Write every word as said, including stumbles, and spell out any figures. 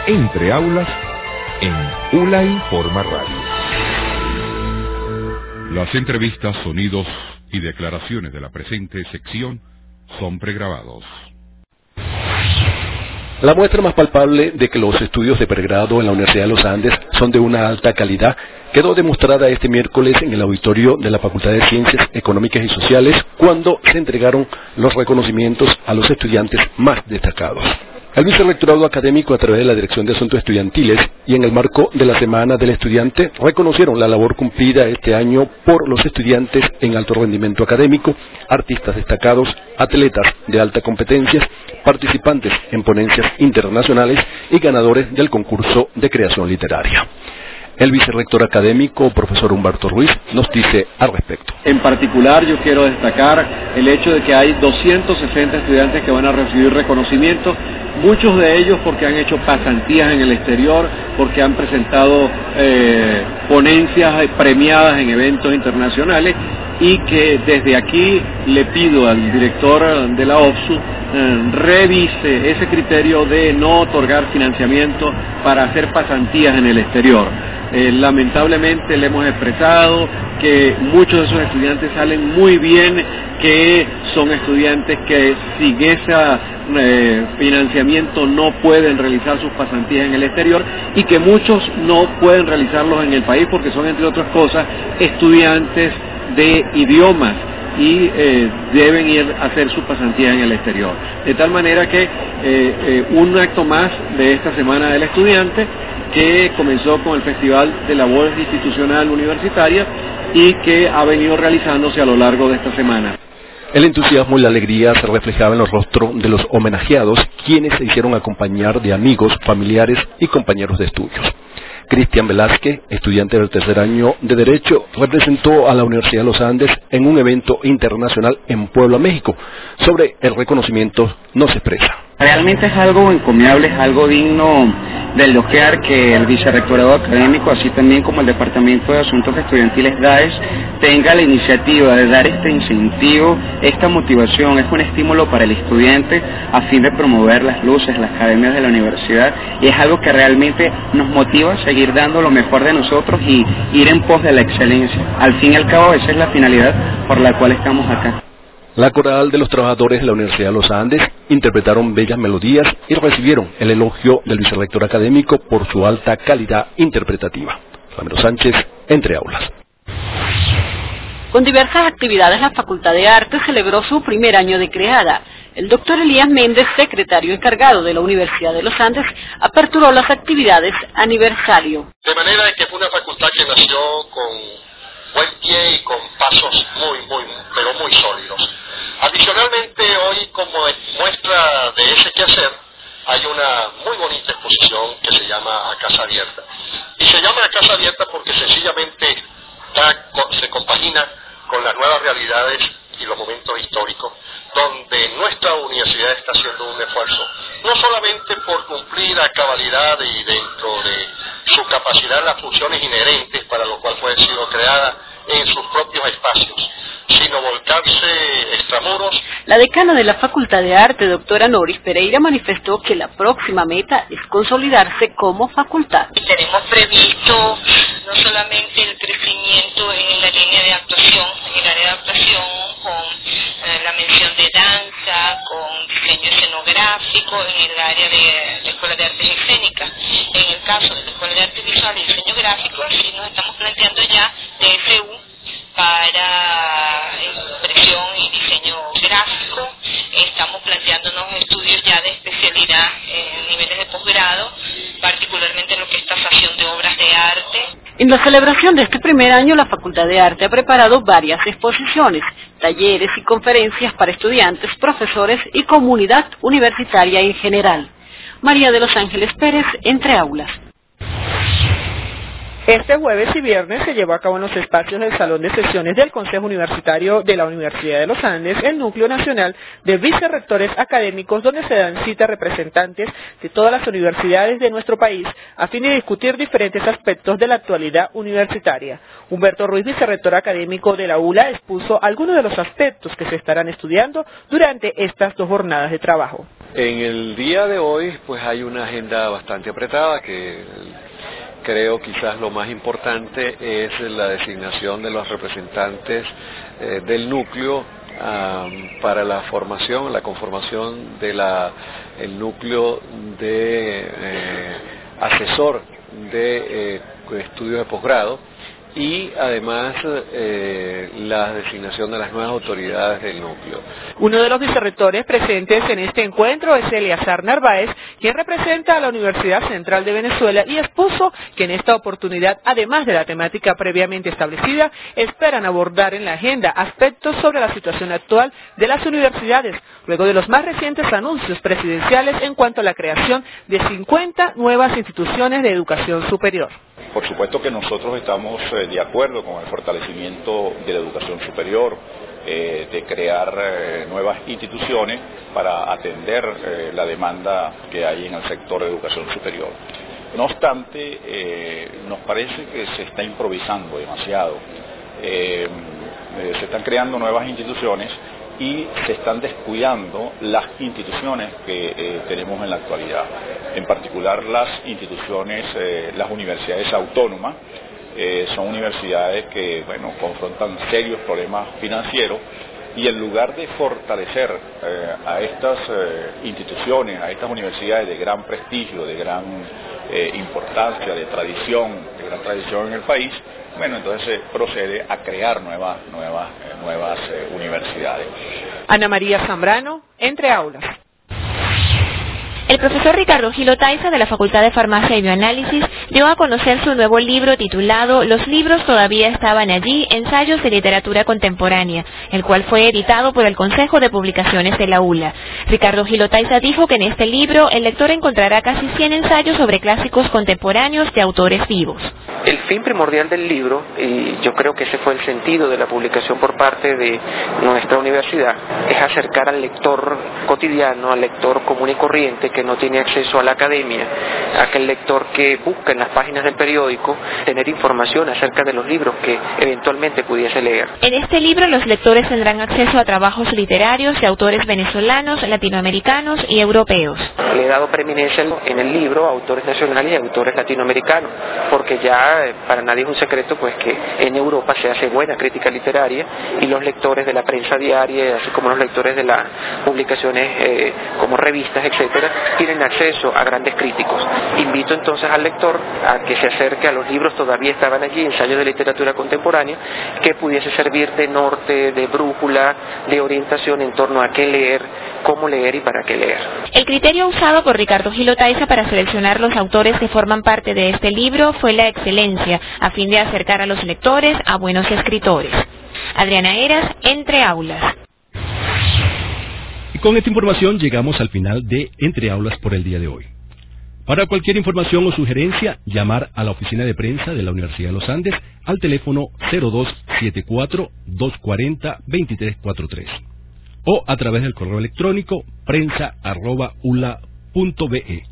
Entre Aulas en ULA Informa Radio. Las entrevistas, sonidos y declaraciones de la presente sección son pregrabados. La muestra más palpable de que los estudios de pregrado en la Universidad de los Andes son de una alta calidad quedó demostrada este miércoles en el auditorio de la Facultad de Ciencias Económicas y Sociales cuando se entregaron los reconocimientos a los estudiantes más destacados. El vicerrectorado académico, a través de la Dirección de Asuntos Estudiantiles y en el marco de la Semana del Estudiante, reconocieron la labor cumplida este año por los estudiantes en alto rendimiento académico, artistas destacados, atletas de alta competencia, participantes en ponencias internacionales y ganadores del concurso de creación literaria. El vicerrector académico, profesor Humberto Ruiz, nos dice al respecto. En particular, yo quiero destacar el hecho de que hay doscientos sesenta estudiantes que van a recibir reconocimientos, muchos de ellos porque han hecho pasantías en el exterior, porque han presentado eh, ponencias premiadas en eventos internacionales, y que desde aquí le pido al director de la O F S U eh, revise ese criterio de no otorgar financiamiento para hacer pasantías en el exterior. Eh, lamentablemente le hemos expresado que muchos de esos estudiantes salen muy bien, que son estudiantes que sin ese eh, financiamiento no pueden realizar sus pasantías en el exterior y que muchos no pueden realizarlos en el país porque son, entre otras cosas, estudiantes de idiomas y eh, deben ir a hacer su pasantía en el exterior. De tal manera que eh, eh, un acto más de esta Semana del Estudiante, que comenzó con el Festival de la Voz Institucional Universitaria y que ha venido realizándose a lo largo de esta semana. El entusiasmo y la alegría se reflejaba en los rostros de los homenajeados, quienes se hicieron acompañar de amigos, familiares y compañeros de estudios. Cristian Velázquez, estudiante del tercer año de Derecho, representó a la Universidad de los Andes en un evento internacional en Puebla, México. Sobre el reconocimiento nos expresa. Realmente es algo encomiable, es algo digno de elogiar que el vicerrectorado académico, así también como el Departamento de Asuntos Estudiantiles D A E S, tenga la iniciativa de dar este incentivo, esta motivación, es un estímulo para el estudiante a fin de promover las luces, las academias de la universidad, y es algo que realmente nos motiva a seguir dando lo mejor de nosotros y ir en pos de la excelencia. Al fin y al cabo, esa es la finalidad por la cual estamos acá. La coral de los trabajadores de la Universidad de los Andes interpretaron bellas melodías y recibieron el elogio del vicerrector académico por su alta calidad interpretativa. Ramiro Sánchez, Entre Aulas. Con diversas actividades, la Facultad de Arte celebró su primer año de creada. El doctor Elías Méndez, secretario encargado de la Universidad de los Andes, aperturó las actividades aniversario. De manera que fue una facultad que nació con buen pie y con pasos muy, muy, pero muy sólidos. Adicionalmente, hoy, como muestra de ese quehacer, hay una muy bonita exposición que se llama A Casa Abierta. Y se llama A Casa Abierta porque sencillamente da, se compagina con las nuevas realidades y los momentos históricos, donde nuestra universidad está haciendo un esfuerzo, no solamente por cumplir a cabalidad y dentro de su capacidad las funciones inherentes para lo cual fue sido creada en sus propios espacios, sino volcarse extramuros. La decana de la Facultad de Arte, doctora Noris Pereira, manifestó que la próxima meta es consolidarse como facultad. Tenemos previsto no solamente el crecimiento en la línea de actuación, en el área de actuación, con eh, la mención de danza, con diseño escenográfico, en el área de la Escuela de Artes Escénicas. En el caso de la Escuela de Artes Visuales y Diseño Gráfico, sí nos estamos planteando ya D F U para impresión y diseño gráfico. Estamos planteándonos estudios ya de especialidad en niveles de posgrado, particularmente en lo que es tasación de obras de arte. En la celebración de este primer año, la Facultad de Arte ha preparado varias exposiciones, talleres y conferencias para estudiantes, profesores y comunidad universitaria en general. María de los Ángeles Pérez, Entre Aulas. Este jueves y viernes se llevó a cabo en los espacios del Salón de Sesiones del Consejo Universitario de la Universidad de los Andes el Núcleo Nacional de Vicerrectores Académicos, donde se dan cita representantes de todas las universidades de nuestro país a fin de discutir diferentes aspectos de la actualidad universitaria. Humberto Ruiz, vicerrector académico de la U L A, expuso algunos de los aspectos que se estarán estudiando durante estas dos jornadas de trabajo. En el día de hoy pues hay una agenda bastante apretada que creo quizás lo más importante es la designación de los representantes eh, del núcleo um, para la formación, la conformación de la el núcleo de eh, asesor de eh, estudios de posgrado y además eh, la designación de las nuevas autoridades del núcleo. Uno de los vicerrectores presentes en este encuentro es Eleazar Narváez, quien representa a la Universidad Central de Venezuela y expuso que en esta oportunidad, además de la temática previamente establecida, esperan abordar en la agenda aspectos sobre la situación actual de las universidades, luego de los más recientes anuncios presidenciales en cuanto a la creación de cincuenta nuevas instituciones de educación superior. Por supuesto que nosotros estamos eh, de acuerdo con el fortalecimiento de la educación superior, eh, de crear eh, nuevas instituciones para atender eh, la demanda que hay en el sector de educación superior. No obstante, eh, nos parece que se está improvisando demasiado. Eh, eh, se están creando nuevas instituciones y se están descuidando las instituciones que eh, tenemos en la actualidad, en particular las instituciones, eh, las universidades autónomas, eh, son universidades que, bueno, confrontan serios problemas financieros y en lugar de fortalecer eh, a estas eh, instituciones, a estas universidades de gran prestigio, de gran eh, importancia, de tradición, de gran tradición en el país, bueno, entonces se procede a crear nuevas, nuevas, eh, nuevas eh, universidades. Ana María Zambrano, Entre Aulas. El profesor Ricardo Gil Otaiza de la Facultad de Farmacia y Bioanálisis dio a conocer su nuevo libro titulado Los libros todavía estaban allí, ensayos de literatura contemporánea, el cual fue editado por el Consejo de Publicaciones de la U L A. Ricardo Gil Otaiza dijo que en este libro el lector encontrará casi cien ensayos sobre clásicos contemporáneos de autores vivos. El fin primordial del libro, y yo creo que ese fue el sentido de la publicación por parte de nuestra universidad, es acercar al lector cotidiano, al lector común y corriente que no tiene acceso a la academia, a aquel lector que busca en las páginas del periódico tener información acerca de los libros que eventualmente pudiese leer. En este libro los lectores tendrán acceso a trabajos literarios de autores venezolanos, latinoamericanos y europeos. Le he dado preeminencia en el libro a autores nacionales y a autores latinoamericanos, porque ya para nadie es un secreto pues que en Europa se hace buena crítica literaria y los lectores de la prensa diaria, así como los lectores de las publicaciones eh, como revistas, etcétera, tienen acceso a grandes críticos. Invito entonces al lector a que se acerque a los libros todavía estaban allí, ensayos de literatura contemporánea, que pudiese servir de norte, de brújula, de orientación en torno a qué leer, cómo leer y para qué leer. El criterio usado por Ricardo Gil Otaiza para seleccionar los autores que forman parte de este libro fue la excelencia, a fin de acercar a los lectores a buenos escritores. Adriana Eras, Entre Aulas. Y con esta información llegamos al final de Entre Aulas por el día de hoy. Para cualquier información o sugerencia, llamar a la oficina de prensa de la Universidad de los Andes al teléfono cero dos siete cuatro, dos cuatro cero, dos tres cuatro tres o a través del correo electrónico prensa arroba ula punto be.